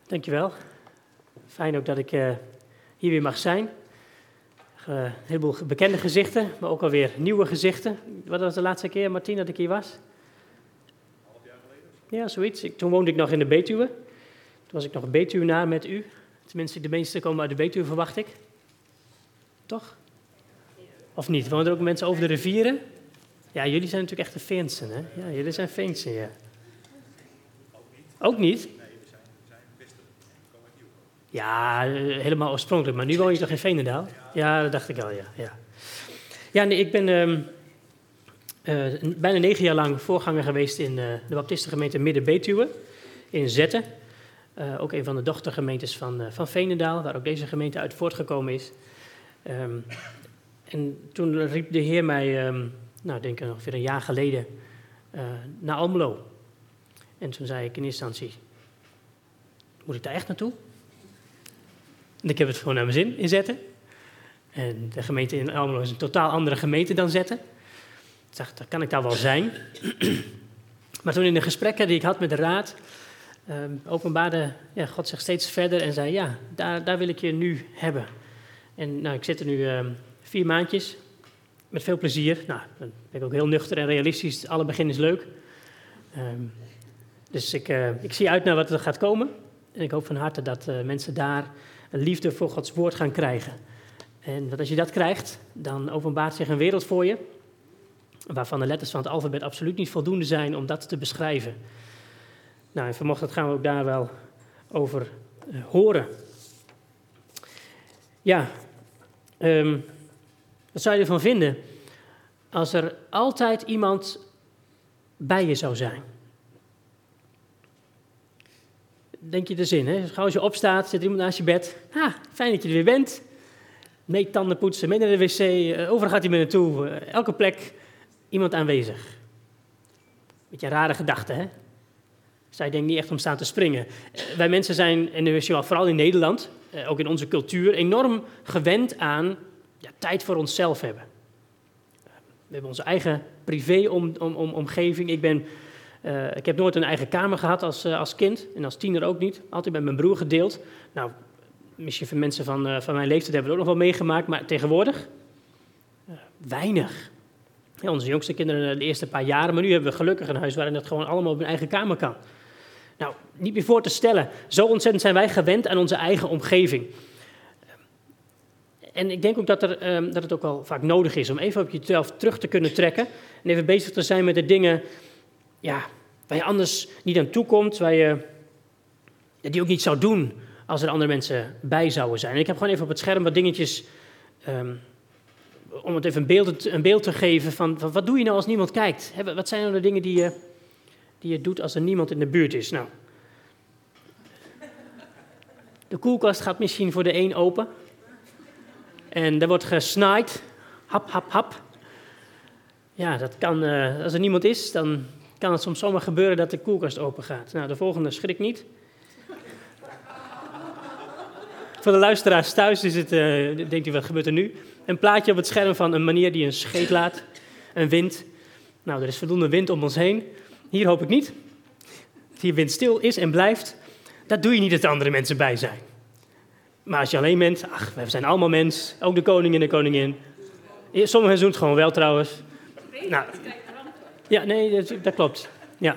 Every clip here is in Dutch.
Dankjewel. Fijn ook dat ik hier weer mag zijn. Een heleboel bekende gezichten, maar ook alweer nieuwe gezichten. Wat was de laatste keer, Martien, dat ik hier was? Half jaar geleden? Ja, zoiets. Toen woonde ik nog in de Betuwe. Toen was ik nog een Betuwenaar met u. Tenminste, de meesten komen uit de Betuwe, verwacht ik. Toch? Of niet? Wonen er ook mensen over de rivieren? Ja, jullie zijn natuurlijk echt de Veensen, hè? Ja, jullie zijn Veensen, ja. Ook niet? Nee, we zijn Wester. We komen uit Nieuwkoop. Ja, helemaal oorspronkelijk. Maar nu woon je toch in Veenendaal? Ja, dat dacht ik al, ja. Ja, nee, ik ben bijna 9 jaar lang voorganger geweest in de baptistengemeente Midden-Betuwe in Zetten. Ook een van de dochtergemeentes van Veenendaal, waar ook deze gemeente uit voortgekomen is. En toen riep de Heer mij, denk ik ongeveer een jaar geleden, naar Almelo. En toen zei ik in eerste instantie, moet ik daar echt naartoe? En ik heb het gewoon naar mijn zin in Zetten. En de gemeente in Almelo is een totaal andere gemeente dan Zetten. Ik dacht, dan kan ik daar wel zijn. Maar toen in de gesprekken die ik had met de raad, openbaarde God zich steeds verder en zei, ja, daar wil ik je nu hebben. En ik zit er nu 4 maandjes, met veel plezier. Nou, dan ben ik ook heel nuchter en realistisch, alle begin is leuk. Dus ik zie uit naar wat er gaat komen. En ik hoop van harte dat mensen daar een liefde voor Gods woord gaan krijgen. En dat als je dat krijgt, dan openbaart zich een wereld voor je, waarvan de letters van het alfabet absoluut niet voldoende zijn om dat te beschrijven. Nou, en vanochtend gaan we ook daar wel over horen. Ja, wat zou je ervan vinden als er altijd iemand bij je zou zijn? Denk je de zin, hè? Gauw als je opstaat, zit er iemand naast je bed. Fijn dat je er weer bent. Mee tanden poetsen, mee naar de wc, overal gaat hij mee naartoe. Elke plek iemand aanwezig. Beetje een rare gedachte, hè? Zou je denk niet echt om staan te springen. Wij mensen zijn, en vooral in Nederland, ook in onze cultuur, enorm gewend aan tijd voor onszelf hebben. We hebben onze eigen privé-omgeving. Ik heb nooit een eigen kamer gehad als kind en als tiener ook niet. Altijd met mijn broer gedeeld. Nou, misschien voor mensen van mijn leeftijd hebben we het ook nog wel meegemaakt, maar tegenwoordig weinig. Ja, onze jongste kinderen de eerste paar jaren, maar nu hebben we gelukkig een huis waarin dat gewoon allemaal op mijn eigen kamer kan. Nou, niet meer voor te stellen. Zo ontzettend zijn wij gewend aan onze eigen omgeving. En ik denk ook dat het ook wel vaak nodig is om even op jezelf terug te kunnen trekken en even bezig te zijn met de dingen waar je anders niet aan toe komt, waar je die ook niet zou doen als er andere mensen bij zouden zijn. En ik heb gewoon even op het scherm wat dingetjes, om het even een beeld te geven van wat doe je nou als niemand kijkt? Wat zijn nou de dingen die je doet als er niemand in de buurt is? Nou, de koelkast gaat misschien voor de een open. En er wordt gesnaaid. Hap, hap, hap. Ja, dat kan, als er niemand is, dan kan het soms zomaar gebeuren dat de koelkast open gaat. Nou, de volgende schrik niet. Voor de luisteraars thuis is het, denkt u, wat gebeurt er nu? Een plaatje op het scherm van een manier die een scheet laat. Een wind. Nou, er is voldoende wind om ons heen. Hier hoop ik niet. Dat hier wind stil is en blijft. Dat doe je niet als er andere mensen bij zijn. Maar als je alleen bent, we zijn allemaal mens. Ook de koning en de koningin. Sommigen doen het gewoon wel trouwens. Nou, ja, nee, dat klopt. Ja.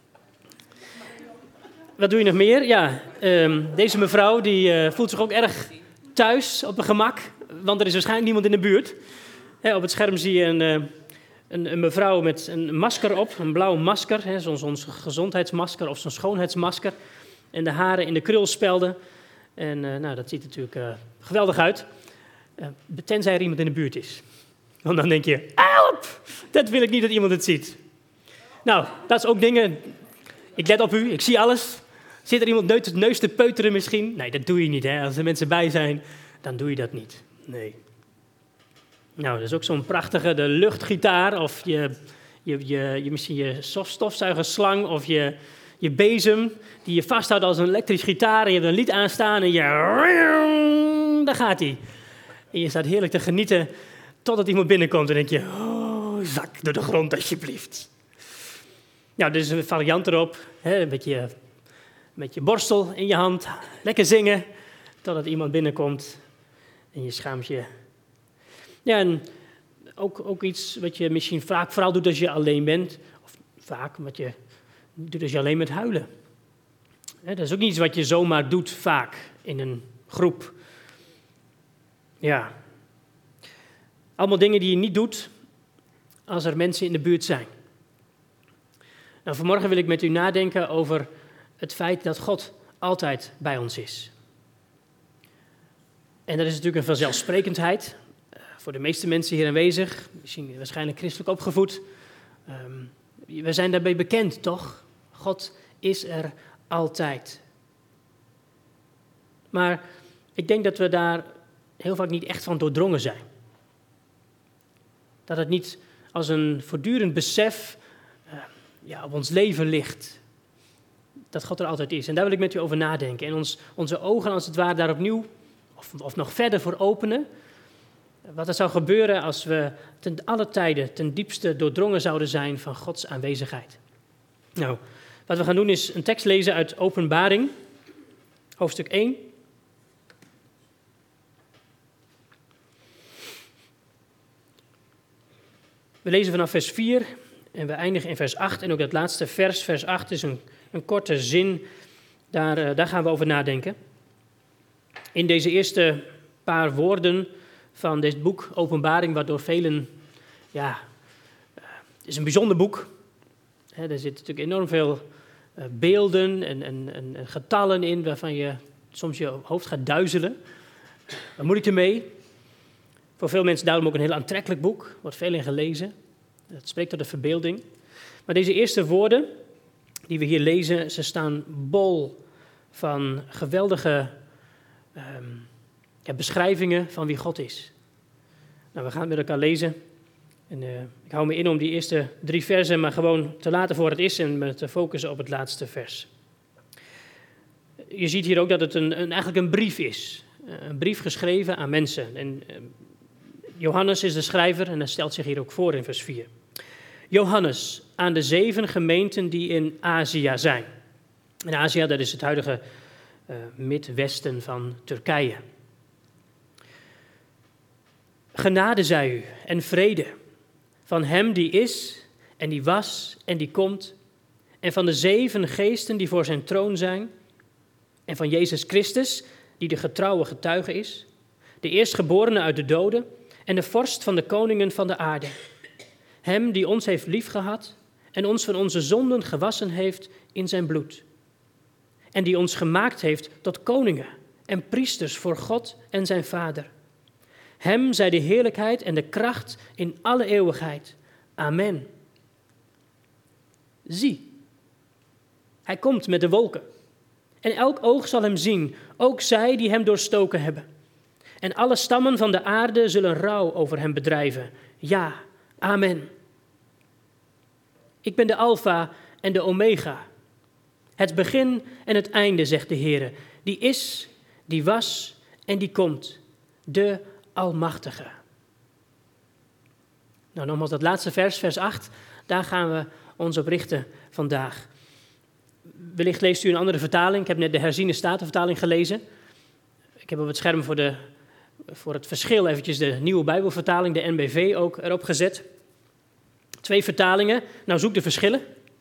Wat doe je nog meer? Ja, deze mevrouw die voelt zich ook erg thuis, op een gemak. Want er is waarschijnlijk niemand in de buurt. Op het scherm zie je een mevrouw met een masker op. Een blauw masker, zo'n gezondheidsmasker of zo'n schoonheidsmasker. En de haren in de krulspelden. En dat ziet er natuurlijk geweldig uit. Tenzij er iemand in de buurt is. Want dan denk je, help! Dat wil ik niet dat iemand het ziet. Nou, dat is ook dingen. Ik let op u, ik zie alles. Zit er iemand neus te peuteren misschien? Nee, dat doe je niet. Hè? Als er mensen bij zijn, dan doe je dat niet. Nee. Nou, dat is ook zo'n prachtige, de luchtgitaar. Of misschien je stofzuigerslang. Of je bezem, die je vasthoudt als een elektrisch gitaar. En je hebt een lied aanstaan en daar gaat hij. En je staat heerlijk te genieten totdat iemand binnenkomt. En denk je, zak door de grond alsjeblieft. Nou, dus een variant erop. Hè, een beetje met je borstel in je hand, lekker zingen, totdat iemand binnenkomt en je schaamt je. Ja, en ook iets wat je misschien vaak vooral doet als je alleen bent, of vaak wat je doet als je alleen bent huilen. Dat is ook niet iets wat je zomaar doet vaak in een groep. Ja. Allemaal dingen die je niet doet als er mensen in de buurt zijn. Nou, vanmorgen wil ik met u nadenken over het feit dat God altijd bij ons is. En dat is natuurlijk een vanzelfsprekendheid voor de meeste mensen hier aanwezig, misschien waarschijnlijk christelijk opgevoed. We zijn daarbij bekend, toch? God is er altijd. Maar ik denk dat we daar heel vaak niet echt van doordrongen zijn. Dat het niet als een voortdurend besef op ons leven ligt. Dat God er altijd is. En daar wil ik met u over nadenken. En onze ogen als het ware daar opnieuw of nog verder voor openen. Wat er zou gebeuren als we ten alle tijden ten diepste doordrongen zouden zijn van Gods aanwezigheid. Nou, wat we gaan doen is een tekst lezen uit Openbaring, hoofdstuk 1. We lezen vanaf vers 4 en we eindigen in vers 8. En ook dat laatste vers 8, is een korte zin. Daar gaan we over nadenken. In deze eerste paar woorden van dit boek Openbaring, waardoor velen, het is een bijzonder boek. Er zitten natuurlijk enorm veel beelden en getallen in, waarvan je soms je hoofd gaat duizelen. Wat moet ik ermee? Voor veel mensen daarom ook een heel aantrekkelijk boek, wordt veel in gelezen. Het spreekt tot de verbeelding. Maar deze eerste woorden die we hier lezen, ze staan bol van geweldige beschrijvingen van wie God is. Nou, we gaan het met elkaar lezen. En ik hou me in om die eerste 3 versen maar gewoon te laten voor het is en me te focussen op het laatste vers. Je ziet hier ook dat het eigenlijk een brief is. Een brief geschreven aan mensen. En Johannes is de schrijver en hij stelt zich hier ook voor in vers 4. Johannes, aan de 7 gemeenten die in Azië zijn. En Azië, dat is het huidige midwesten van Turkije. Genade zij u en vrede van hem die is en die was en die komt, en van de 7 geesten die voor zijn troon zijn, en van Jezus Christus, die de getrouwe getuige is, de eerstgeborene uit de doden en de vorst van de koningen van de aarde. Hem die ons heeft liefgehad en ons van onze zonden gewassen heeft in zijn bloed. En die ons gemaakt heeft tot koningen en priesters voor God en zijn Vader. Hem zij de heerlijkheid en de kracht in alle eeuwigheid. Amen. Zie, hij komt met de wolken. En elk oog zal hem zien, ook zij die hem doorstoken hebben. En alle stammen van de aarde zullen rouw over hem bedrijven. Ja, amen. Ik ben de Alfa en de Omega. Het begin en het einde, zegt de Heer. Die is, die was en die komt. De Almachtige. Nou, nogmaals dat laatste vers 8. Daar gaan we ons op richten vandaag. Wellicht leest u een andere vertaling. Ik heb net de herziene statenvertaling gelezen. Ik heb op het scherm voor het verschil eventjes de nieuwe Bijbelvertaling, de NBV, ook erop gezet. 2 vertalingen. Nou, zoek de verschillen.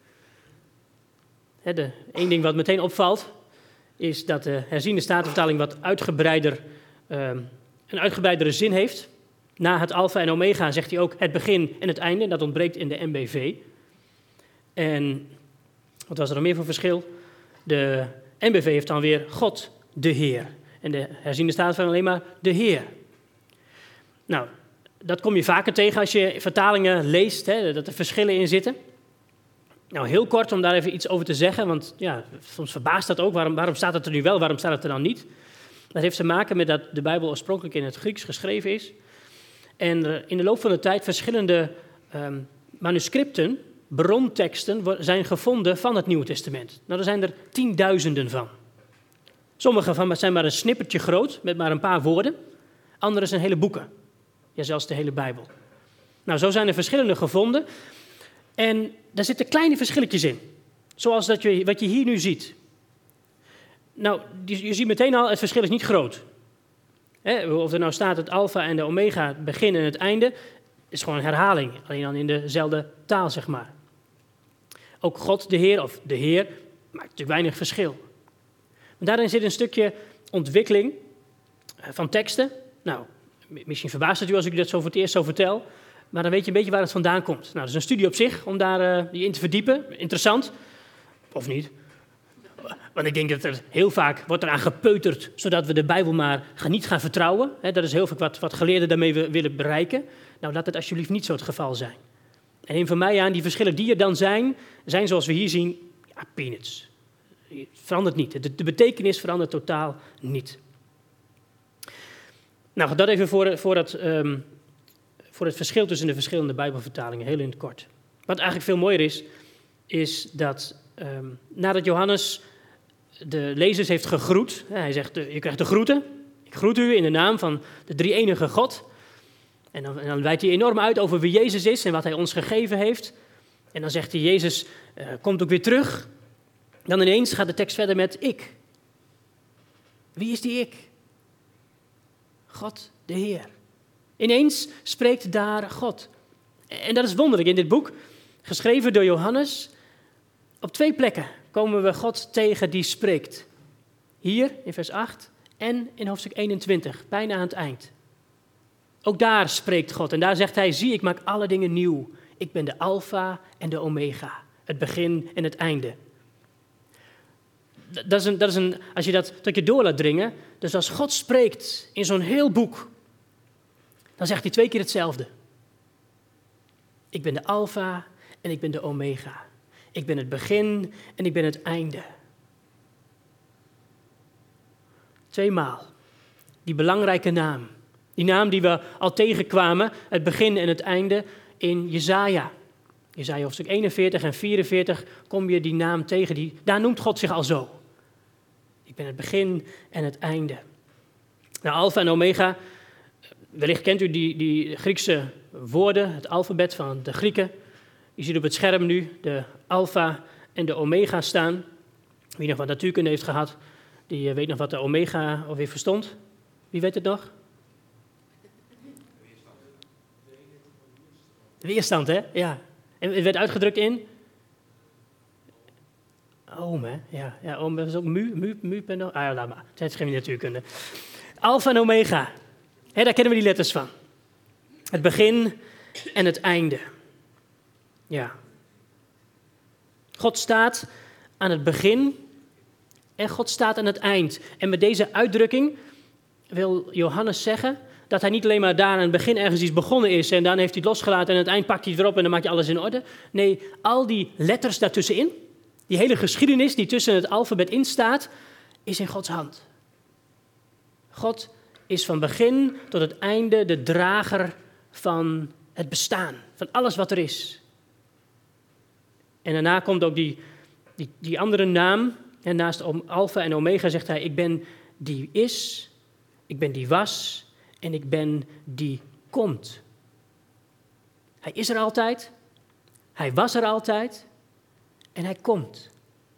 Eén ding wat meteen opvalt, is dat de herziene statenvertaling wat een uitgebreidere zin heeft. Na het alfa en omega zegt hij ook het begin en het einde. Dat ontbreekt in de NBV. En wat was er nog meer voor verschil? De NBV heeft dan weer God, de Heer. En de herziene statenvertaling alleen maar de Heer. Nou, dat kom je vaker tegen als je vertalingen leest, dat er verschillen in zitten. Nou, heel kort om daar even iets over te zeggen, want soms verbaast dat ook. Waarom staat het er nu wel, waarom staat het er dan niet? Dat heeft te maken met dat de Bijbel oorspronkelijk in het Grieks geschreven is. En er in de loop van de tijd verschillende manuscripten, bronteksten, zijn gevonden van het Nieuwe Testament. Nou, er zijn er tienduizenden van. Sommige van zijn maar een snippertje groot, met maar een paar woorden. Andere zijn hele boeken. Ja, zelfs de hele Bijbel. Nou, zo zijn er verschillende gevonden. En daar zitten kleine verschilletjes in. Zoals wat je hier nu ziet. Nou, je ziet meteen al, het verschil is niet groot. Of er nou staat het alfa en de omega, het begin en het einde, is gewoon een herhaling. Alleen dan in dezelfde taal, zeg maar. Ook God, de Heer, of de Heer, maakt natuurlijk weinig verschil. Maar daarin zit een stukje ontwikkeling van teksten. Nou, misschien verbaast het u als ik u dat zo voor het eerst zo vertel, maar dan weet je een beetje waar het vandaan komt. Nou, dat is een studie op zich, om daar je in te verdiepen. Interessant, of niet? Want ik denk dat er heel vaak wordt eraan gepeuterd, zodat we de Bijbel maar niet gaan vertrouwen. Dat is heel vaak wat geleerden daarmee willen bereiken. Nou, laat het alsjeblieft niet zo het geval zijn. En neem van mij aan, die verschillen die er dan zijn zoals we hier zien, ja, peanuts. Het verandert niet. De betekenis verandert totaal niet. Nou, dat even voor het verschil tussen de verschillende Bijbelvertalingen, heel in het kort. Wat eigenlijk veel mooier is dat nadat Johannes de lezers heeft gegroet, hij zegt, je krijgt de groeten, ik groet u in de naam van de drie-enige God. En dan wijdt hij enorm uit over wie Jezus is en wat hij ons gegeven heeft. En dan zegt hij, Jezus komt ook weer terug. Dan ineens gaat de tekst verder met ik. Wie is die ik? God, de Heer. Ineens spreekt daar God. En dat is wonderlijk in dit boek, geschreven door Johannes. Op 2 plekken komen we God tegen die spreekt. Hier in vers 8 en in hoofdstuk 21, bijna aan het eind. Ook daar spreekt God en daar zegt hij, zie, ik maak alle dingen nieuw. Ik ben de alfa en de omega, het begin en het einde. Dat is een, als je dat tot je door laat dringen, dus als God spreekt in zo'n heel boek, dan zegt hij 2 keer hetzelfde. Ik ben de alfa en ik ben de omega. Ik ben het begin en ik ben het einde. 2 maal. Die belangrijke naam. Die naam die we al tegenkwamen, het begin en het einde, in Jesaja. Jesaja hoofdstuk 41 en 44 kom je die naam tegen. Daar noemt God zich al zo. Ik ben het begin en het einde. Nou, alfa en omega, wellicht kent u die Griekse woorden, het alfabet van de Grieken. Je ziet op het scherm nu de alfa en de omega staan. Wie nog wat natuurkunde heeft gehad, die weet nog wat de omega alweer verstond. Wie weet het nog? Weerstand, hè? Ja. En het werd uitgedrukt in? Ohm, hè? Ja, ohm, dat is ook mu, penno. Ah ja, laat maar. Het is geen natuurkunde. Alfa en omega. Hè, daar kennen we die letters van. Het begin en het einde. Ja. God staat aan het begin en God staat aan het eind. En met deze uitdrukking wil Johannes zeggen dat hij niet alleen maar daar aan het begin ergens iets begonnen is en dan heeft hij het losgelaten en aan het eind pakt hij het weer op en dan maakt hij alles in orde. Nee, al die letters daartussenin, die hele geschiedenis die tussen het alfabet in staat, is in Gods hand. God is van begin tot het einde de drager van het bestaan, van alles wat er is. En daarna komt ook die andere naam, en naast alfa en omega zegt hij, ik ben die is, ik ben die was en ik ben die komt. Hij is er altijd, hij was er altijd en hij komt.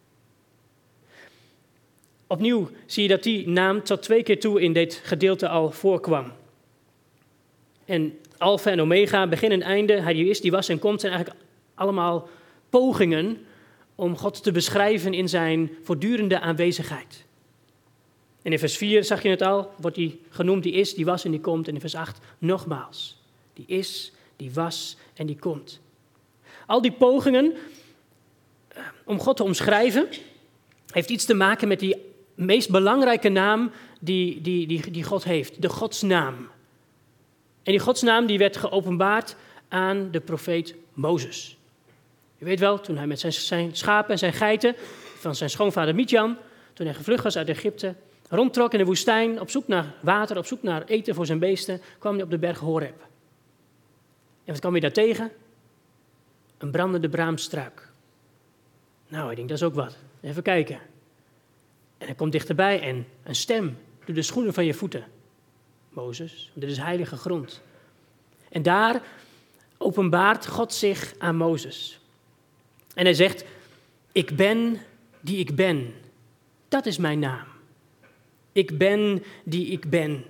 Opnieuw zie je dat die naam tot 2 keer toe in dit gedeelte al voorkwam. En alfa en omega, begin en einde, hij die is, die was en komt, zijn eigenlijk allemaal pogingen om God te beschrijven in zijn voortdurende aanwezigheid. En in vers 4 zag je het al, wordt hij genoemd, die is, die was en die komt. En in vers 8 nogmaals, die is, die was en die komt. Al die pogingen om God te omschrijven, heeft iets te maken met die meest belangrijke naam die God heeft, de Godsnaam. En die Godsnaam die werd geopenbaard aan de profeet Mozes. Je weet wel, toen hij met zijn schapen en zijn geiten van zijn schoonvader Midjan, toen hij gevlucht was uit Egypte, rondtrok in de woestijn, op zoek naar water, op zoek naar eten voor zijn beesten, kwam hij op de berg Horeb. En wat kwam hij daar tegen? Een brandende braamstruik. Nou, ik denk, dat is ook wat. Even kijken. En hij komt dichterbij en een stem, doe de schoenen van je voeten, Mozes, dit is heilige grond. En daar openbaart God zich aan Mozes. En hij zegt, ik ben die ik ben. Dat is mijn naam. Ik ben die ik ben.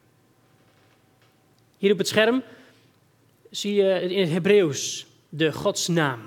Hier op het scherm zie je in het Hebreeuws de godsnaam.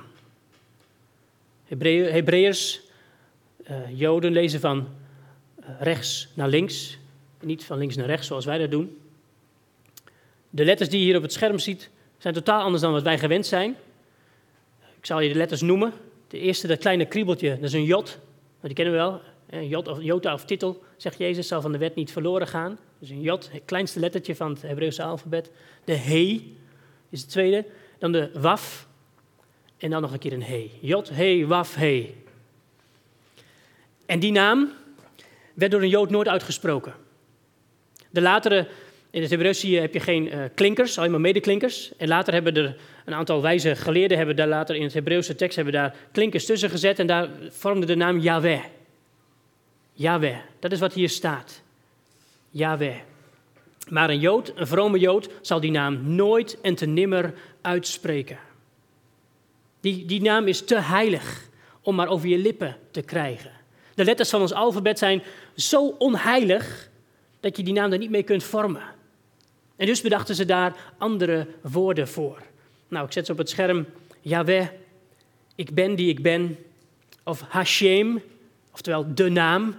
Hebreërs, Joden lezen van rechts naar links. Niet van links naar rechts zoals wij dat doen. De letters die je hier op het scherm ziet zijn totaal anders dan wat wij gewend zijn. Ik zal je de letters noemen. De eerste, dat kleine kriebeltje, dat is een jod. Die kennen we wel. Jota of titel, zegt Jezus, zal van de wet niet verloren gaan. Dus een jod, het kleinste lettertje van het Hebreeuwse alfabet. De he is het tweede. Dan de waf. En dan nog een keer een he. Jod, he, waf, he. En die naam werd door een Jood nooit uitgesproken. De latere, in het Hebreeuws heb je geen klinkers, alleen maar medeklinkers. En later hebben er een aantal wijze geleerden, hebben daar later in het Hebreeuwse tekst hebben daar klinkers tussen gezet. En daar vormde de naam Yahweh. Yahweh, dat is wat hier staat. Yahweh. Maar een Jood, een vrome Jood, zal die naam nooit en te nimmer uitspreken. Die naam is te heilig om maar over je lippen te krijgen. De letters van ons alfabet zijn zo onheilig dat je die naam daar niet mee kunt vormen. En dus bedachten ze daar andere woorden voor. Nou, ik zet ze op het scherm. Yahweh, ik ben die ik ben. Of Hashem, oftewel de naam.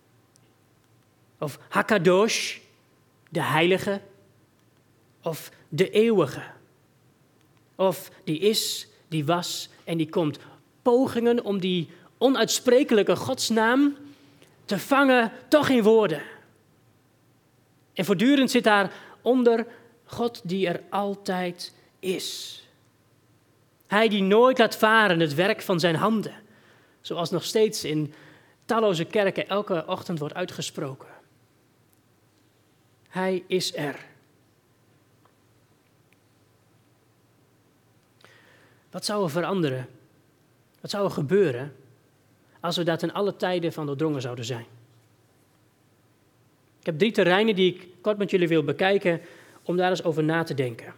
Of Hakadosh, de heilige. Of de eeuwige. Of die is, die was en die komt. Pogingen om die onuitsprekelijke godsnaam te vangen, toch in woorden. En voortdurend zit daaronder God die er altijd is. Hij die nooit laat varen het werk van zijn handen. Zoals nog steeds in talloze kerken elke ochtend wordt uitgesproken. Hij is er. Wat zou er veranderen? Wat zou er gebeuren als we daar ten alle tijden van doordrongen zouden zijn? Ik heb 3 terreinen die ik kort met jullie wil bekijken om daar eens over na te denken.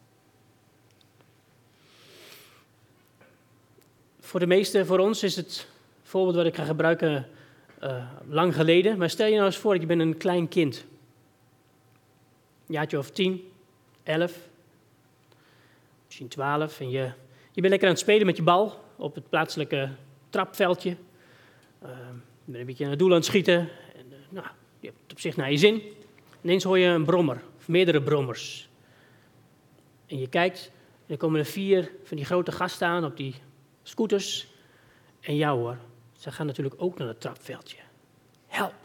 Voor de meesten, voor ons is het voorbeeld wat ik ga gebruiken lang geleden. Maar stel je nou eens voor, je bent een klein kind. Een jaartje of 10, 11, misschien 12. En je bent lekker aan het spelen met je bal op het plaatselijke trapveldje. Je bent een beetje naar het doel aan het schieten. En, je hebt het op zich naar je zin. Ineens hoor je een brommer, of meerdere brommers. En je kijkt, en er komen er 4 van die grote gasten aan op die scooters. En jou hoor, ze gaan natuurlijk ook naar het trapveldje. Help!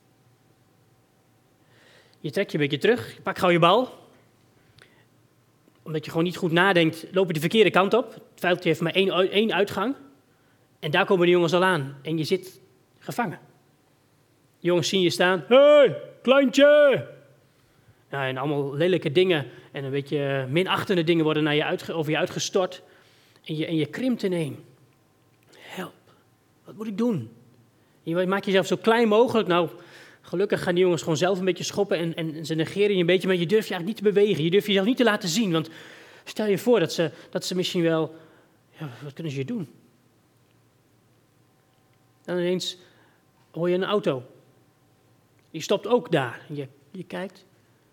Je trekt je een beetje terug, je pakt gauw je bal. Omdat je gewoon niet goed nadenkt, loop je de verkeerde kant op. Het veldje heeft maar één uitgang. En daar komen de jongens al aan. En je zit gevangen. De jongens zien je staan. Hé, kleintje! Ja, en allemaal lelijke dingen en een beetje minachtende dingen worden over je uitgestort. En je krimpt ineen. Help, wat moet ik doen? Je maakt jezelf zo klein mogelijk. Nou, gelukkig gaan die jongens gewoon zelf een beetje schoppen en ze negeren je een beetje. Maar je durft je eigenlijk niet te bewegen. Je durft jezelf niet te laten zien. Want stel je voor dat ze misschien wel... Ja, wat kunnen ze je doen? Dan ineens hoor je een auto. Die stopt ook daar. Je kijkt.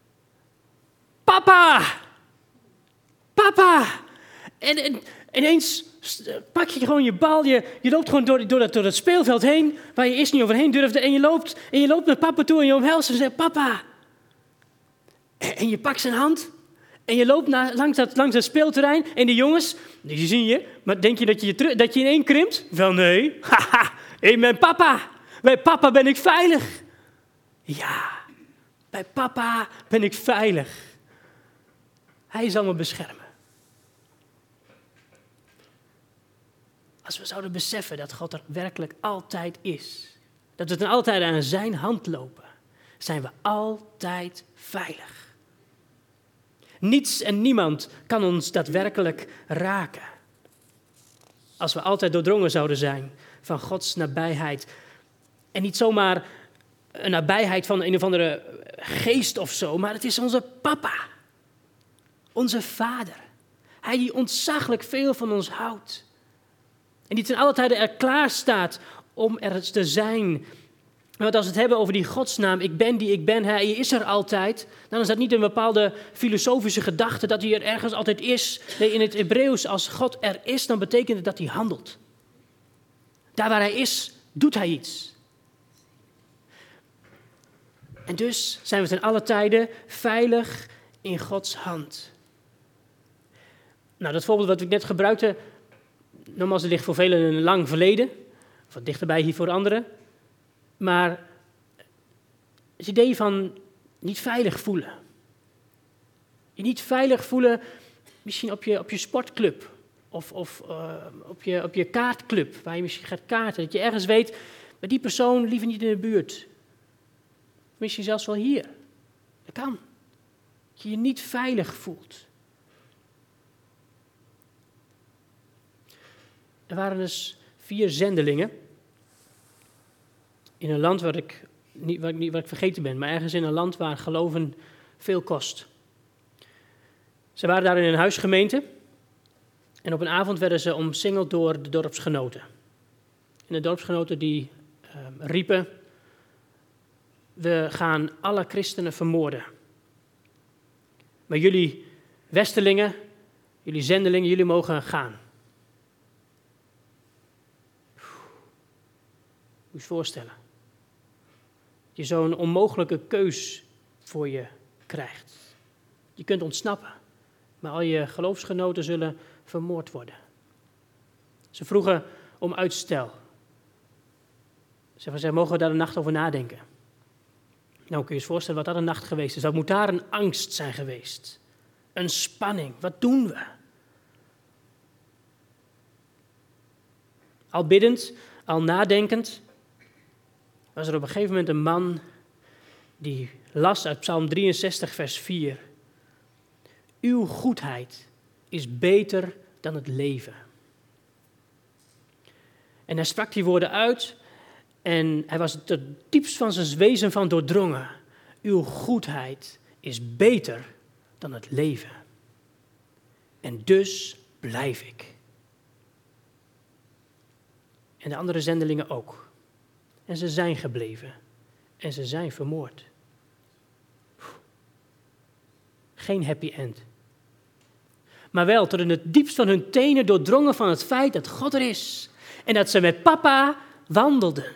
Papa! Papa! En ineens pak je gewoon je bal. Je loopt gewoon door dat speelveld heen. Waar je eerst niet overheen durfde. En je loopt naar papa toe en je omhelst hem en zegt papa. En je pakt zijn hand. En je loopt langs dat speelterrein. En die jongens, die zien je. Maar denk je dat je ineen krimpt? Wel nee. Haha, ik ben papa. Bij papa ben ik veilig. Ja, bij papa ben ik veilig. Hij zal me beschermen. Als we zouden beseffen dat God er werkelijk altijd is. Dat we ten alle tijde aan zijn hand lopen. Zijn we altijd veilig. Niets en niemand kan ons daadwerkelijk raken. Als we altijd doordrongen zouden zijn van Gods nabijheid. En niet zomaar een nabijheid van een of andere geest of zo. Maar het is onze papa. Onze vader. Hij die ontzaglijk veel van ons houdt. En die ten alle tijde er klaar staat om er te zijn Want als we het hebben over die godsnaam, ik ben die ik ben, hij is er altijd, dan is dat niet een bepaalde filosofische gedachte dat hij er ergens altijd is. Nee, in het Hebreeuws, als God er is, dan betekent het dat hij handelt. Daar waar hij is, doet hij iets. En dus zijn we ten alle tijden veilig in Gods hand. Nou, dat voorbeeld wat ik net gebruikte, nogmaals, het ligt voor velen in een lang verleden, of wat dichterbij hier voor anderen. Maar het idee van niet veilig voelen. Je niet veilig voelen, misschien op je sportclub of op je kaartclub, waar je misschien gaat kaarten. Dat je ergens weet, bij die persoon liever niet in de buurt. Misschien zelfs wel hier. Dat kan. Dat je je niet veilig voelt. Er waren dus 4 zendelingen in een land waar ik vergeten ben, maar ergens in een land waar geloven veel kost. Ze waren daar in een huisgemeente en op een avond werden ze omsingeld door de dorpsgenoten. En de dorpsgenoten die riepen, we gaan alle christenen vermoorden. Maar jullie westerlingen, jullie zendelingen, jullie mogen gaan. Moet je je voorstellen. Je zo'n onmogelijke keus voor je krijgt. Je kunt ontsnappen, maar al je geloofsgenoten zullen vermoord worden. Ze vroegen om uitstel. Ze zeiden, mogen we daar een nacht over nadenken? Nou, kun je je voorstellen wat dat een nacht geweest is. Dat moet daar een angst zijn geweest. Een spanning. Wat doen we? Al biddend, al nadenkend, was er op een gegeven moment een man die las uit Psalm 63, vers 4. Uw goedheid is beter dan het leven. En hij sprak die woorden uit en hij was er diepst van zijn wezen van doordrongen. Uw goedheid is beter dan het leven. En dus blijf ik. En de andere zendelingen ook. En ze zijn gebleven. En ze zijn vermoord. Geen happy end. Maar wel tot in het diepst van hun tenen doordrongen van het feit dat God er is. En dat ze met papa wandelden.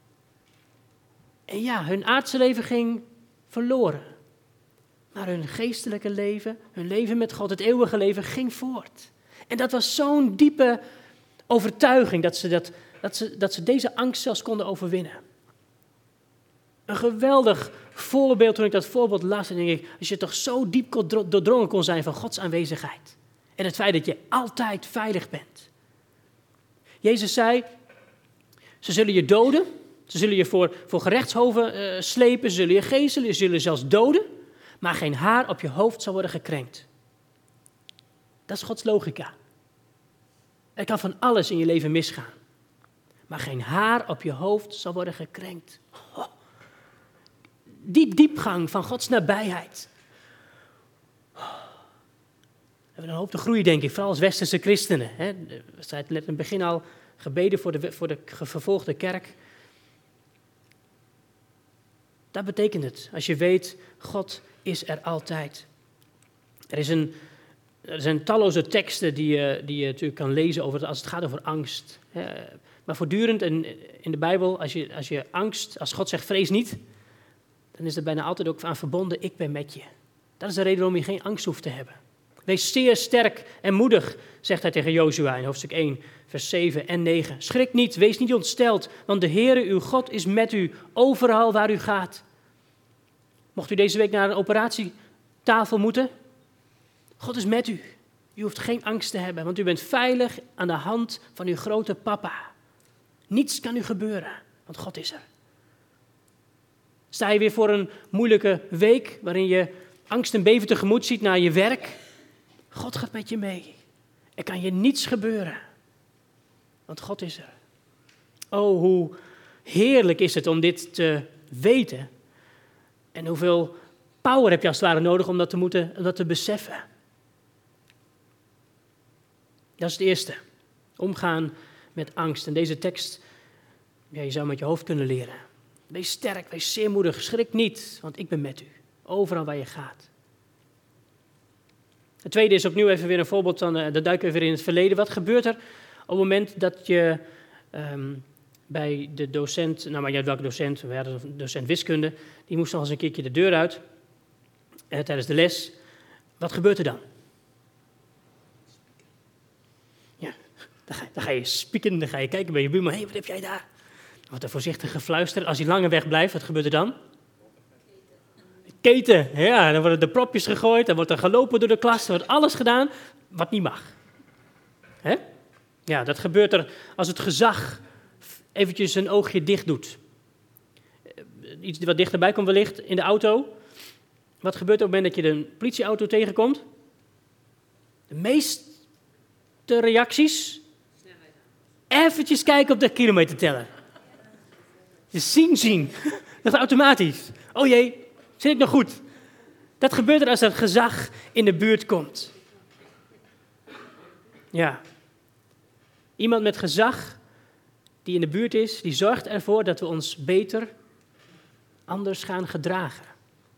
En ja, hun aardse leven ging verloren. Maar hun geestelijke leven, hun leven met God, het eeuwige leven, ging voort. En dat was zo'n diepe overtuiging dat ze deze angst zelfs konden overwinnen. Een geweldig voorbeeld toen ik dat voorbeeld las. En denk ik, als je toch zo diep doordrongen kon zijn van Gods aanwezigheid. En het feit dat je altijd veilig bent. Jezus zei, ze zullen je doden. Ze zullen je voor gerechtshoven slepen. Ze zullen je geeselen. Ze zullen zelfs doden. Maar geen haar op je hoofd zal worden gekrenkt. Dat is Gods logica. Er kan van alles in je leven misgaan. Maar geen haar op je hoofd zal worden gekrenkt. Oh. Die diepgang van Gods nabijheid. Oh. We hebben een hoop te groeien, denk ik, vooral als westerse christenen. Hè. We zeiden net in het begin al, gebeden voor de vervolgde kerk. Dat betekent het, als je weet, God is er altijd. Er zijn talloze teksten die je natuurlijk kan lezen als het gaat over angst. Maar voortdurend in de Bijbel, als je angst, als God zegt vrees niet, dan is er bijna altijd ook aan verbonden, ik ben met je. Dat is de reden waarom je geen angst hoeft te hebben. Wees zeer sterk en moedig, zegt hij tegen Jozua in hoofdstuk 1, vers 7 en 9. Schrik niet, wees niet ontsteld, want de Heere, uw God, is met u, overal waar u gaat. Mocht u deze week naar een operatietafel moeten, God is met u. U hoeft geen angst te hebben, want u bent veilig aan de hand van uw grote papa. Niets kan u gebeuren, want God is er. Sta je weer voor een moeilijke week, waarin je angst en beven tegemoet ziet naar je werk? God gaat met je mee. Er kan je niets gebeuren, want God is er. Oh, hoe heerlijk is het om dit te weten. En hoeveel power heb je als het ware nodig om dat te beseffen. Dat is het eerste. Omgaan met angst. En deze tekst, ja, je zou met je hoofd kunnen leren. Wees sterk, wees zeer moedig, schrik niet, want ik ben met u. Overal waar je gaat. Het tweede is opnieuw even weer een voorbeeld, dan duiken we weer in het verleden. Wat gebeurt er op het moment dat je bij de docent, nou maar ja, welke docent, we hadden een docent wiskunde, die moest nog eens een keertje de deur uit tijdens de les. Wat gebeurt er dan? Ja, dan ga je spieken, dan ga je kijken bij je buurman, hé, wat heb jij daar? Dan wordt er voorzichtig gefluisterd. Als hij langer weg blijft, wat gebeurt er dan? Keten, ja, dan worden de propjes gegooid, dan wordt er gelopen door de klas, er wordt alles gedaan wat niet mag. Hè? Ja, dat gebeurt er als het gezag eventjes een oogje dicht doet. Iets wat dichterbij komt wellicht, in de auto. Wat gebeurt er op het moment dat je een politieauto tegenkomt? De meeste reacties? Eventjes kijken op de kilometerteller. Dus zien. Dat is automatisch. Oh jee, zit ik nog goed? Dat gebeurt er als er gezag in de buurt komt. Ja. Iemand met gezag die in de buurt is, die zorgt ervoor dat we ons beter anders gaan gedragen.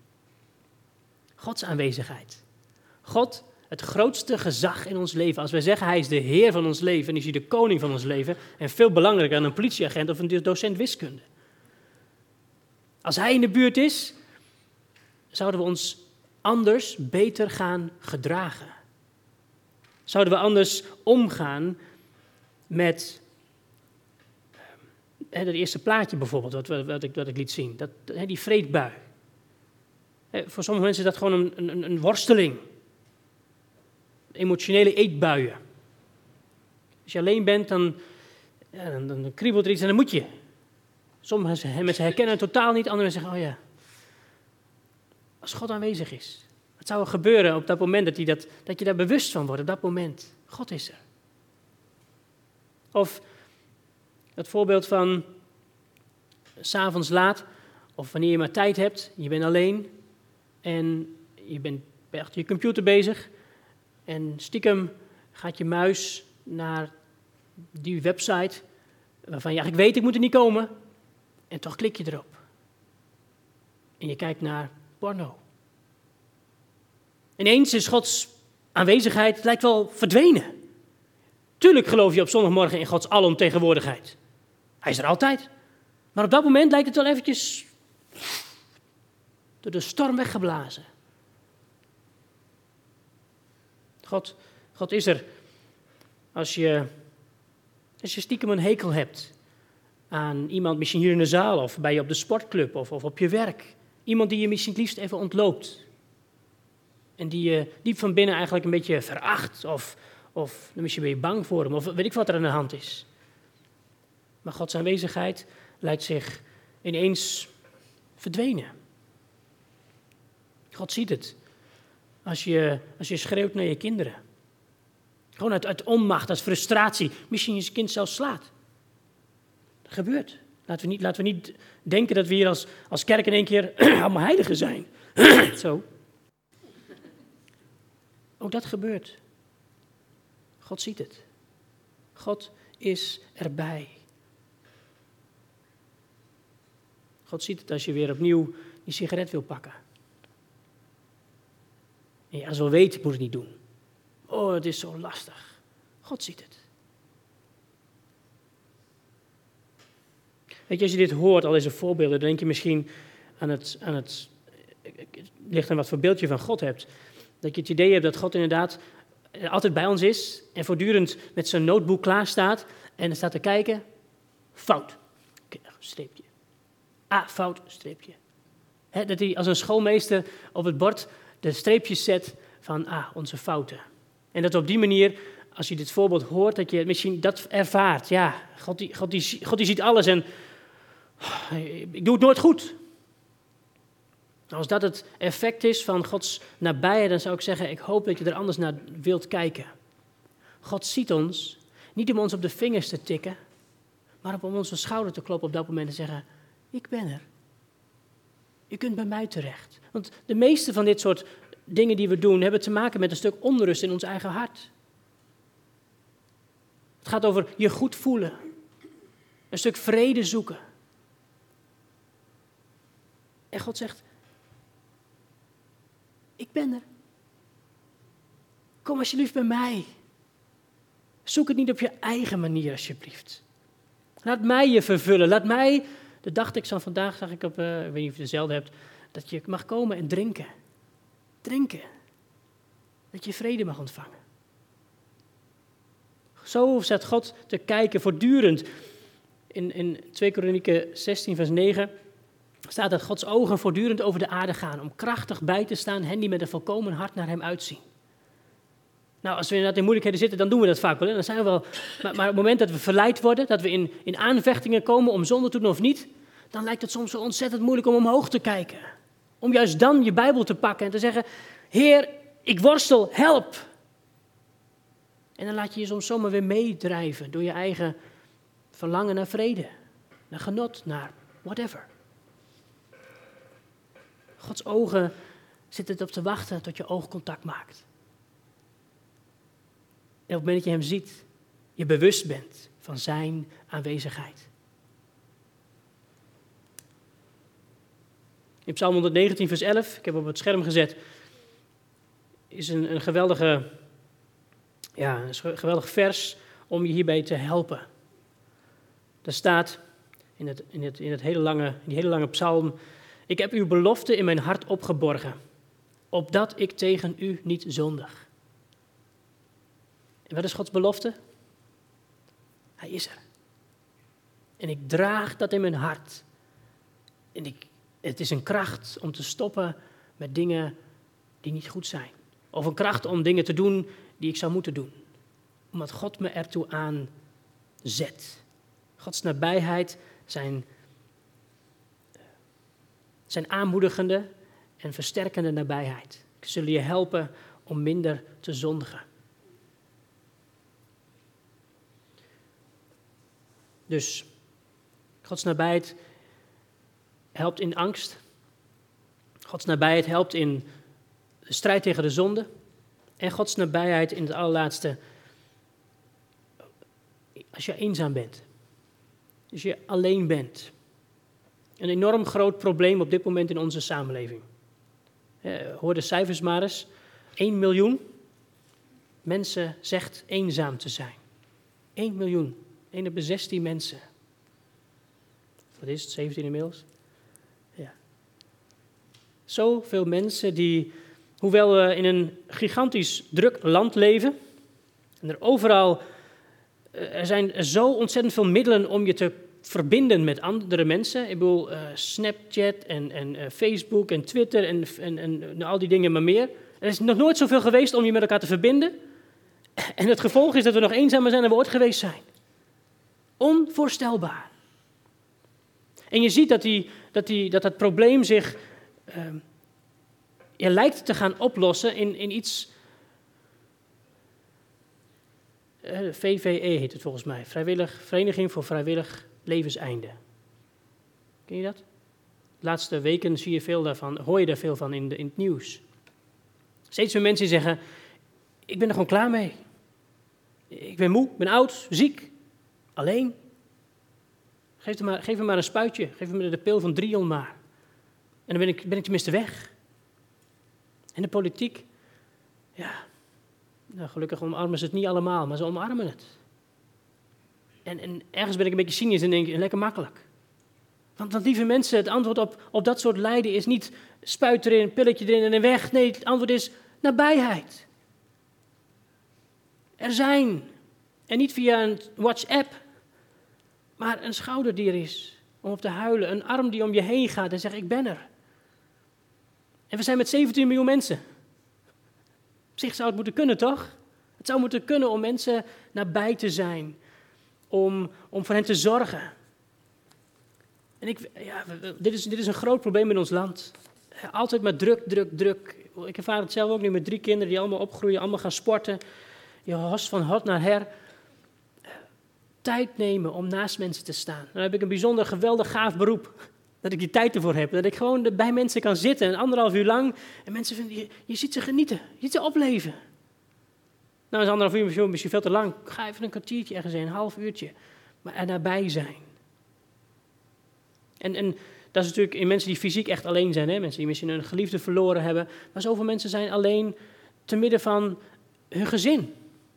Gods aanwezigheid. God, het grootste gezag in ons leven. Als wij zeggen hij is de Heer van ons leven, dan is hij de koning van ons leven. En veel belangrijker dan een politieagent of een docent wiskunde. Als hij in de buurt is, zouden we ons anders, beter gaan gedragen. Zouden we anders omgaan met dat eerste plaatje bijvoorbeeld, wat ik liet zien. Die vreedbui. Voor sommige mensen is dat gewoon een worsteling. Emotionele eetbuien. Als je alleen bent, dan kriebelt er iets en dan moet je. Sommige mensen herkennen het totaal niet, anderen zeggen, oh ja. Als God aanwezig is. Wat zou er gebeuren op dat moment dat je daar bewust van wordt, op dat moment? God is er. Of het voorbeeld van 's avonds laat, of wanneer je maar tijd hebt, je bent alleen en je bent achter je computer bezig en stiekem gaat je muis naar die website waarvan je eigenlijk weet, ik moet er niet komen, en toch klik je erop. En je kijkt naar porno. Ineens is Gods aanwezigheid, het lijkt wel verdwenen. Tuurlijk geloof je op zondagmorgen in Gods alomtegenwoordigheid. Hij is er altijd. Maar op dat moment lijkt het wel eventjes door de storm weggeblazen. God is er als je stiekem een hekel hebt aan iemand, misschien hier in de zaal of bij je op de sportclub of op je werk. Iemand die je misschien het liefst even ontloopt. En die je diep van binnen eigenlijk een beetje veracht of misschien ben je bang voor hem of weet ik wat er aan de hand is. Maar Gods aanwezigheid lijkt zich ineens verdwenen. God ziet het. Als je schreeuwt naar je kinderen. Gewoon uit onmacht, uit frustratie. Misschien je kind zelfs slaat. Dat gebeurt. Laten we niet denken dat we hier als kerk in één keer allemaal heiligen zijn. Zo. Ook dat gebeurt. God ziet het. God is erbij. God ziet het als je weer opnieuw die sigaret wil pakken. En je ergens wel weet, ik moet het niet doen. Oh, het is zo lastig. God ziet het. Weet je, als je dit hoort, al deze voorbeelden, dan denk je misschien aan het ligt aan wat voor beeld je van God hebt. Dat je het idee hebt dat God inderdaad altijd bij ons is en voortdurend met zijn notebook klaar staat en staat te kijken. Fout. Streepje. Fout, streepje. Dat hij als een schoolmeester op het bord de streepjes zet van onze fouten. En dat op die manier, als je dit voorbeeld hoort, dat je misschien dat ervaart. Ja, God die ziet alles en ik doe het nooit goed. Als dat het effect is van Gods nabijheid, dan zou ik zeggen, ik hoop dat je er anders naar wilt kijken. God ziet ons, niet om ons op de vingers te tikken, maar om onze schouder te kloppen op dat moment en zeggen, ik ben er. Je kunt bij mij terecht. Want de meeste van dit soort dingen die we doen, hebben te maken met een stuk onrust in ons eigen hart. Het gaat over je goed voelen. Een stuk vrede zoeken. En God zegt, ik ben er. Kom alsjeblieft bij mij. Zoek het niet op je eigen manier alsjeblieft. Laat mij je vervullen. Laat mij, de dagtekst van vandaag zag ik op, ik weet niet of je dezelfde hebt, dat je mag komen en drinken. Drinken. Dat je vrede mag ontvangen. Zo zet God te kijken voortdurend. In 2 Kronieken 16 vers 9 staat dat Gods ogen voortdurend over de aarde gaan. Om krachtig bij te staan hen die met een volkomen hart naar hem uitzien. Nou, als we inderdaad in moeilijkheden zitten, dan doen we dat vaak wel. Hè? Dan zijn we wel. Maar op het moment dat we verleid worden, dat we in aanvechtingen komen om zonde te doen of niet, dan lijkt het soms zo ontzettend moeilijk om omhoog te kijken. Om juist dan je Bijbel te pakken en te zeggen, Heer, ik worstel, help. En dan laat je je soms zomaar weer meedrijven door je eigen verlangen naar vrede, naar genot, naar whatever. Gods ogen zitten erop te wachten tot je oogcontact maakt. En op het moment dat je hem ziet, je bewust bent van zijn aanwezigheid. In Psalm 119 vers 11, ik heb op het scherm gezet, is een geweldig vers om je hierbij te helpen. Daar staat in die hele lange psalm, ik heb uw belofte in mijn hart opgeborgen, opdat ik tegen u niet zondig. En wat is Gods belofte? Hij is er. En ik draag dat in mijn hart. En het is een kracht om te stoppen met dingen die niet goed zijn. Of een kracht om dingen te doen die ik zou moeten doen. Omdat God me ertoe aanzet. Gods nabijheid, zijn aanmoedigende en versterkende nabijheid. Zullen je helpen om minder te zondigen. Dus Gods nabijheid helpt in angst. Gods nabijheid helpt in de strijd tegen de zonde. En Gods nabijheid in het allerlaatste, als je eenzaam bent. Als je alleen bent. Een enorm groot probleem op dit moment in onze samenleving. Hoor de cijfers maar eens. 1 miljoen mensen zegt eenzaam te zijn. 1 miljoen. 1 op de 16 mensen. Wat is het, 17 inmiddels? Ja. Zoveel mensen die, hoewel we in een gigantisch druk land leven, en er zijn zo ontzettend veel middelen om je te verbinden met andere mensen. Ik bedoel, Snapchat en Facebook en Twitter en al die dingen maar meer. Er is nog nooit zoveel geweest om je met elkaar te verbinden. En het gevolg is dat we nog eenzamer zijn dan we ooit geweest zijn. Onvoorstelbaar. En je ziet dat probleem zich lijkt te gaan oplossen in iets. VVE heet het volgens mij. Vereniging voor Vrijwillig Levenseinde. Ken je dat? De laatste weken zie je veel daarvan, hoor je daar veel van in het nieuws. Steeds meer mensen die zeggen, ik ben er gewoon klaar mee. Ik ben moe, ik ben oud, ziek. Alleen. Geef me maar een spuitje. Geef me de pil van Drion maar. En dan ben ik tenminste weg. En de politiek. Ja. Nou, gelukkig omarmen ze het niet allemaal. Maar ze omarmen het. En ergens ben ik een beetje cynisch en denk lekker makkelijk. Want lieve mensen, het antwoord op dat soort lijden is niet spuit erin, pilletje erin en dan weg. Nee, het antwoord is nabijheid. Er zijn. En niet via een WhatsApp. Maar een schouder die er is om op te huilen. Een arm die om je heen gaat en zegt, ik ben er. En we zijn met 17 miljoen mensen. Op zich zou het moeten kunnen, toch? Het zou moeten kunnen om mensen nabij te zijn. Om voor hen te zorgen. En dit is een groot probleem in ons land. Altijd maar druk, druk, druk. Ik ervaar het zelf ook nu met 3 kinderen die allemaal opgroeien, allemaal gaan sporten. Je host van hot naar her. Tijd nemen om naast mensen te staan. Dan heb ik een bijzonder geweldig gaaf beroep. Dat ik die tijd ervoor heb. Dat ik gewoon bij mensen kan zitten. En 1,5 uur lang. En mensen vinden, je ziet ze genieten. Je ziet ze opleven. Nou is 1,5 uur misschien veel te lang. Ga even een kwartiertje ergens heen. Een half uurtje. Maar er nabij zijn. En dat is natuurlijk in mensen die fysiek echt alleen zijn. Hè? Mensen die misschien een geliefde verloren hebben. Maar zoveel mensen zijn alleen te midden van hun gezin.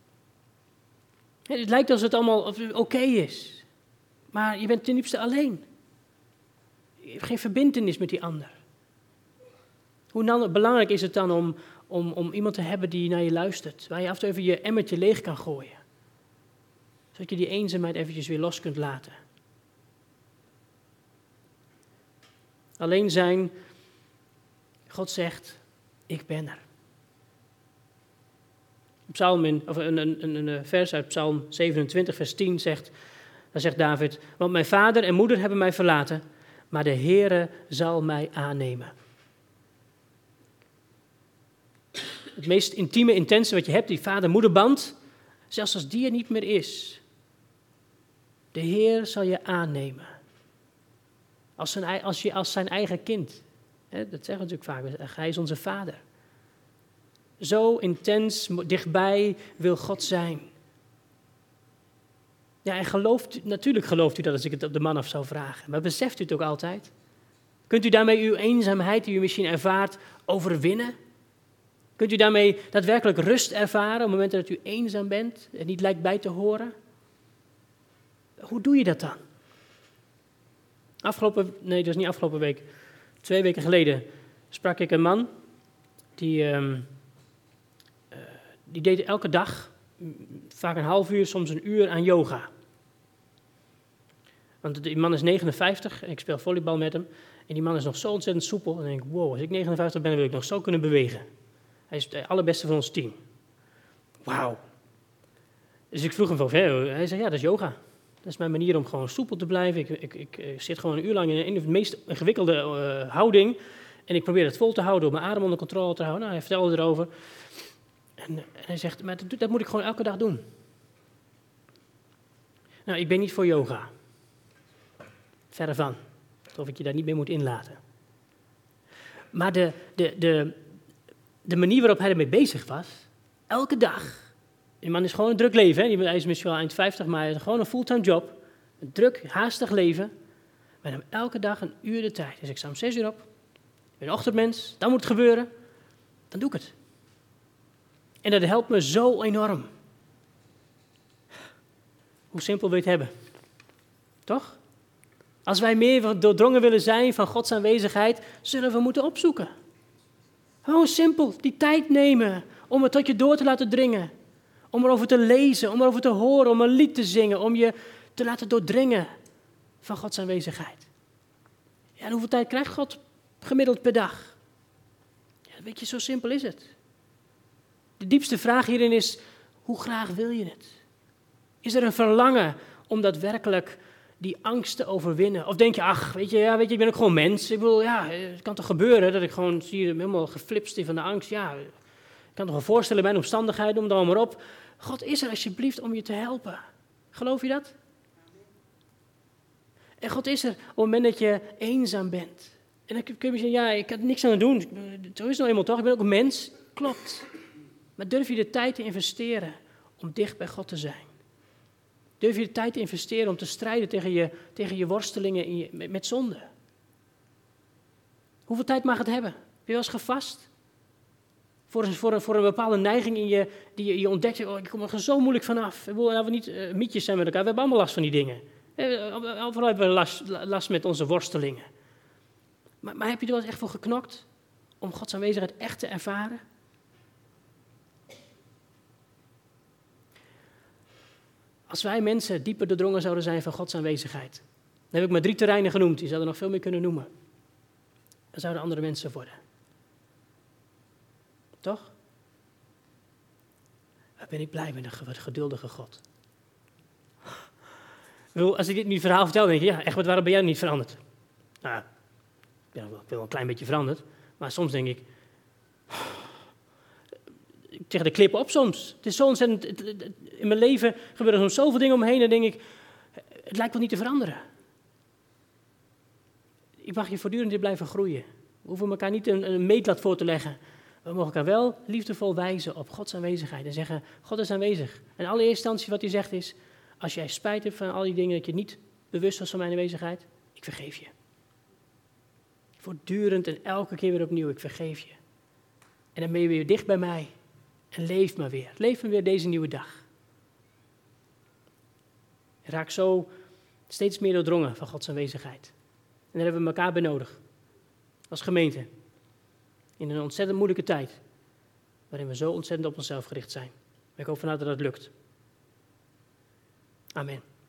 Het lijkt alsof het allemaal oké is. Maar je bent ten diepste alleen. Je hebt geen verbintenis met die ander. Hoe belangrijk is het dan om iemand te hebben die naar je luistert. Waar je af en toe even je emmertje leeg kan gooien. Zodat je die eenzaamheid eventjes weer los kunt laten. Alleen zijn, God zegt, ik ben er. Een vers uit Psalm 27, vers 10 zegt, daar zegt David, want mijn vader en moeder hebben mij verlaten, maar de Heere zal mij aannemen. Het meest intieme, intense wat je hebt, die vader-moederband, zelfs als die er niet meer is. De Heer zal je aannemen. Als zijn eigen kind. Dat zeggen we natuurlijk vaak, hij is onze vader. Zo intens, dichtbij wil God zijn. Ja, en natuurlijk gelooft u dat als ik het op de man af zou vragen. Maar beseft u het ook altijd? Kunt u daarmee uw eenzaamheid die u misschien ervaart overwinnen? Kunt u daarmee daadwerkelijk rust ervaren op het moment dat u eenzaam bent en niet lijkt bij te horen? Hoe doe je dat dan? Dat was niet afgelopen week. 2 weken geleden sprak ik een man die deed elke dag, vaak een half uur, soms een uur aan yoga. Want die man is 59 en ik speel volleybal met hem. En die man is nog zo ontzettend soepel. En dan denk ik, wow, als ik 59 ben, wil ik nog zo kunnen bewegen. Hij is het allerbeste van ons team. Wauw. Dus ik vroeg hem van, hij zei, ja, dat is yoga. Dat is mijn manier om gewoon soepel te blijven. Ik zit gewoon een uur lang in de meest ingewikkelde houding. En ik probeer het vol te houden, om mijn adem onder controle te houden. Nou, hij vertelde erover. En hij zegt, maar dat moet ik gewoon elke dag doen. Nou, ik ben niet voor yoga. Verre van. Of ik je daar niet mee moet inlaten. Maar de manier waarop hij ermee bezig was, elke dag. Die man is gewoon een druk leven. Hè? Hij is misschien wel eind 50, maar hij heeft gewoon een fulltime job. Een druk, haastig leven. Maar dan elke dag een uur de tijd. Dus ik sta om 6 uur op. Ik ben een ochtendmens. Dan moet het gebeuren. Dan doe ik het. En dat helpt me zo enorm. Hoe simpel wil je het hebben? Toch? Als wij meer doordrongen willen zijn van Gods aanwezigheid, zullen we moeten opzoeken. Gewoon simpel, die tijd nemen om het tot je door te laten dringen. Om erover te lezen, om erover te horen, om een lied te zingen, om je te laten doordringen van Gods aanwezigheid. Ja, en hoeveel tijd krijgt God gemiddeld per dag? Ja, weet je, zo simpel is het. De diepste vraag hierin is, hoe graag wil je het? Is er een verlangen om daadwerkelijk die angst te overwinnen? Of denk je, ach, weet je, ik ben ook gewoon mens. Ik bedoel, ja, het kan toch gebeuren dat ik gewoon zie helemaal geflipst van de angst. Ja, ik kan toch wel voorstellen bij de omstandigheden, om dan maar op. God is er alsjeblieft om je te helpen. Geloof je dat? En God is er op het moment dat je eenzaam bent. En dan kun je zeggen, ja, ik kan er niks aan doen. Zo is het nou eenmaal toch, ik ben ook een mens. Klopt. Maar durf je de tijd te investeren om dicht bij God te zijn? Durf je de tijd te investeren om te strijden tegen je worstelingen met zonde? Hoeveel tijd mag het hebben? Heb je wel eens gevast? Voor een bepaalde neiging die je ontdekt. Oh, ik kom er zo moeilijk vanaf. Laten we niet mietjes zijn met elkaar. We hebben allemaal last van die dingen. Overal hebben we last met onze worstelingen. Maar heb je er wel eens echt voor geknokt om Gods aanwezigheid echt te ervaren? Als wij mensen dieper doordrongen zouden zijn van Gods aanwezigheid, dan heb ik maar 3 terreinen genoemd, die zouden nog veel meer kunnen noemen. Dan zouden andere mensen worden. Toch? Waar ben ik blij met een geduldige God. Als ik dit nu verhaal vertel, denk je, ja, echt, waarom ben jij niet veranderd? Nou, ik ben wel een klein beetje veranderd, maar soms denk ik tegen de klippen op soms. Het is zo ontzettend, in mijn leven gebeuren er zoveel dingen omheen en denk ik, het lijkt wel niet te veranderen. Ik mag je voortdurend in blijven groeien. We hoeven elkaar niet een meetlat voor te leggen. We mogen elkaar wel liefdevol wijzen op Gods aanwezigheid en zeggen, God is aanwezig. En in allereerste instantie wat hij zegt is, als jij spijt hebt van al die dingen, dat je niet bewust was van mijn aanwezigheid, ik vergeef je. Voortdurend en elke keer weer opnieuw, ik vergeef je. En dan ben je weer dicht bij mij. En leef maar weer. Leef maar weer deze nieuwe dag. Raak zo steeds meer doordrongen van Gods aanwezigheid. En daar hebben we elkaar bij nodig. Als gemeente. In een ontzettend moeilijke tijd. Waarin we zo ontzettend op onszelf gericht zijn. Maar ik hoop vanuit dat het lukt. Amen.